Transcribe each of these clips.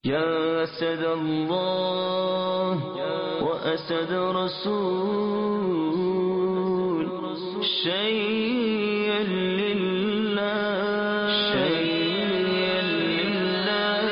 يا أسد الله وأسد رسول شيئا لله شيئا لله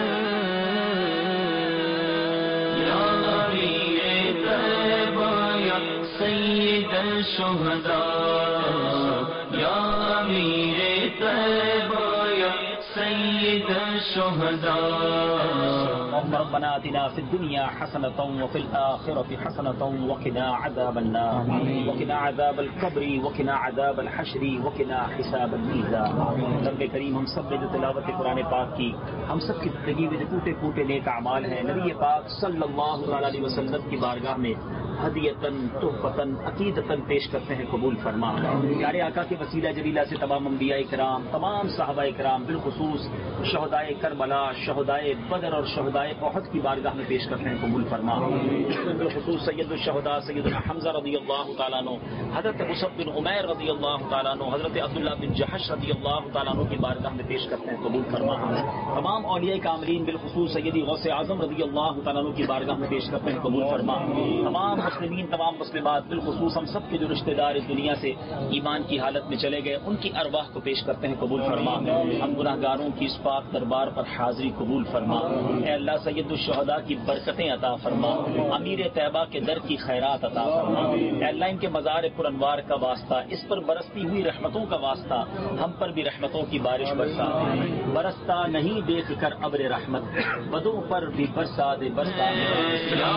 يا أمير طيبة يا سيد الشهداء يا أمير طيبة يا سيد الشهداء ربنا آتنا في الدنيا حسنة وفي الآخرة حسنة وقنا عذاب النار وقنا عذاب القبر وقنا عذاب الحشر وقنا حساب الميزان. رب کریم ہم سب نے جو تلاوت قرآن پاک کی ہم سب کی زندگی میں ٹوٹے پھوٹے نیک اعمال ہیں نبی پاک صلی اللہ علیہ وسلم کی بارگاہ میں ہدیتاً تحفتاً عقیدتاً پیش کرتے ہیں، قبول فرما. پیارے آقا کے وسیلہ جلیلہ سے تمام انبیاء کرام، تمام صحابہ کرام، بالخصوص شہدائے کربلا، شہدائے بدر اور شہدائے احد کی بارگاہ میں پیش کرتے ہیں، قبول فرما. بالخصوص سید الشہداء سیدنا حمزہ رضی اللہ تعالیٰ عنہ، حضرت مصعب بن عمیر رضی اللہ تعالیٰ عنہ، حضرت عبداللہ بن جحش رضی اللہ تعالیٰ عنہ کی بارگاہ میں پیش کرتے ہیں، قبول فرما. تمام اولیاء کاملین بالخصوص سیدی غوث اعظم رضی اللہ تعالیٰ عنہ کی بارگاہ میں پیش کرتے ہیں، قبول فرما. تمام مسلمین، تمام مسلمات، بالخصوص ہم سب کے جو رشتہ دار اس دنیا سے ایمان کی حالت میں چلے گئے ان کی ارواح کو پیش کرتے ہیں، قبول فرما. ہم گناہ گاروں کی اس پاک دربار پر حاضری قبول فرما. اے اللہ سید الشہداء کی برکتیں عطا فرما، امیر طیبہ کے در کی خیرات عطا فرما. اے اللہ ان کے مزار پر انوار کا واسطہ، اس پر برستی ہوئی رحمتوں کا واسطہ، ہم پر بھی رحمتوں کی بارش برسا. برستا نہیں دیکھ کر ابر رحمت، بدوں پر بھی برسا دے برسا.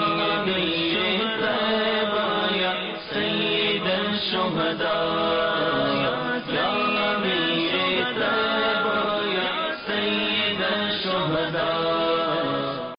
يا سيد الشهداء